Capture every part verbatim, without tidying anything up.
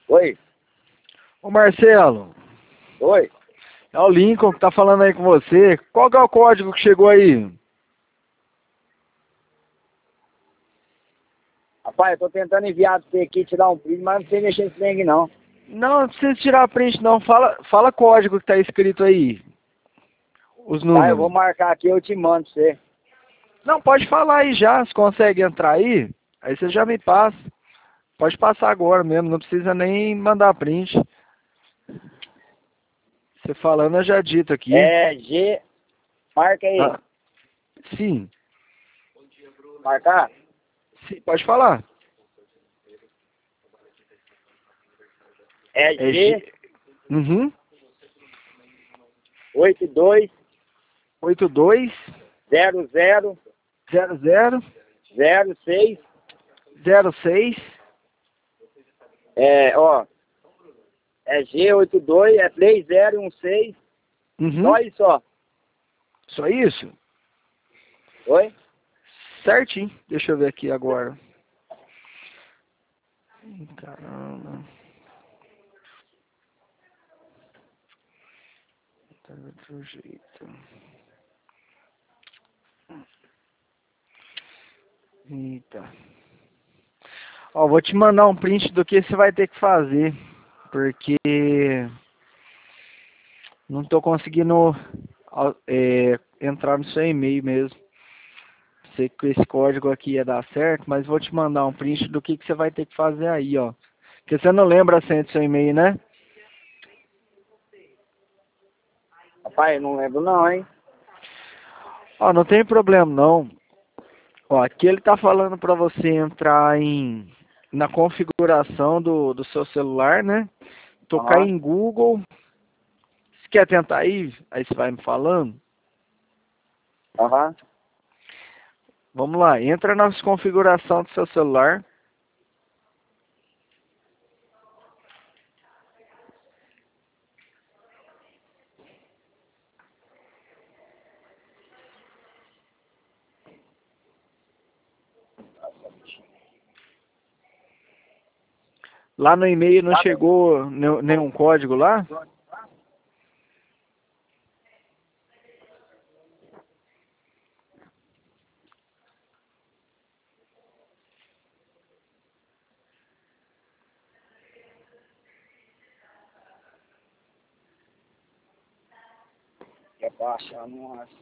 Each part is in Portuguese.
Oi, Ô Marcelo, oi. é o Lincoln que tá falando aí com você. Qual que é o código que chegou aí? Rapaz, eu tô tentando enviar pra você aqui, tirar um print, mas não sei mexer nesse trem aqui, não. Não, não precisa tirar print não. Fala, fala código que tá escrito aí. Os Tá, eu vou números. marcar aqui, eu te mando pra você. Não, pode falar aí já. Se consegue entrar aí, aí você já me passa. Pode passar agora mesmo, não precisa nem mandar print. Você falando eu já dito aqui. É G, marca aí. Ah, sim, Marcar? sim, pode falar. É É G, G. Uhum. oito dois oito dois zero zero zero zero zero seis. zero seis. É, ó, é G oito dois, é três zero um seis. Uhum. Só isso, ó. Só isso? Oi? Certinho. Deixa eu ver aqui agora. Ih, caramba. Tá de outro jeito. Eita. Ó, vou te mandar um print do que você vai ter que fazer. Porque não tô conseguindo ó, é, entrar no seu e-mail mesmo. Sei que esse código aqui ia dar certo, mas vou te mandar um print do que, que você vai ter que fazer aí, ó. Porque você não lembra a senha do seu e-mail, né? Rapaz, eu não lembro não, hein? Ó, não tem problema não. Ó, aqui ele tá falando para você entrar em na configuração do, do seu celular, né? Tocar Aham, em Google. Se quer tentar aí, aí você vai me falando. aham. Vamos lá, entra na configuração do seu celular. Lá no e-mail não chegou ne- nenhum código lá? Quer baixar, não acho.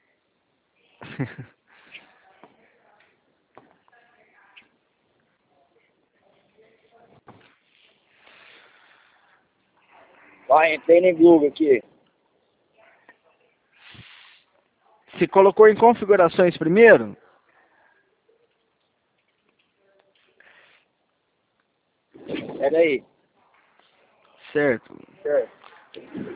Vai, entrei no Google aqui. Você colocou em configurações primeiro? Pera aí. Certo. Certo.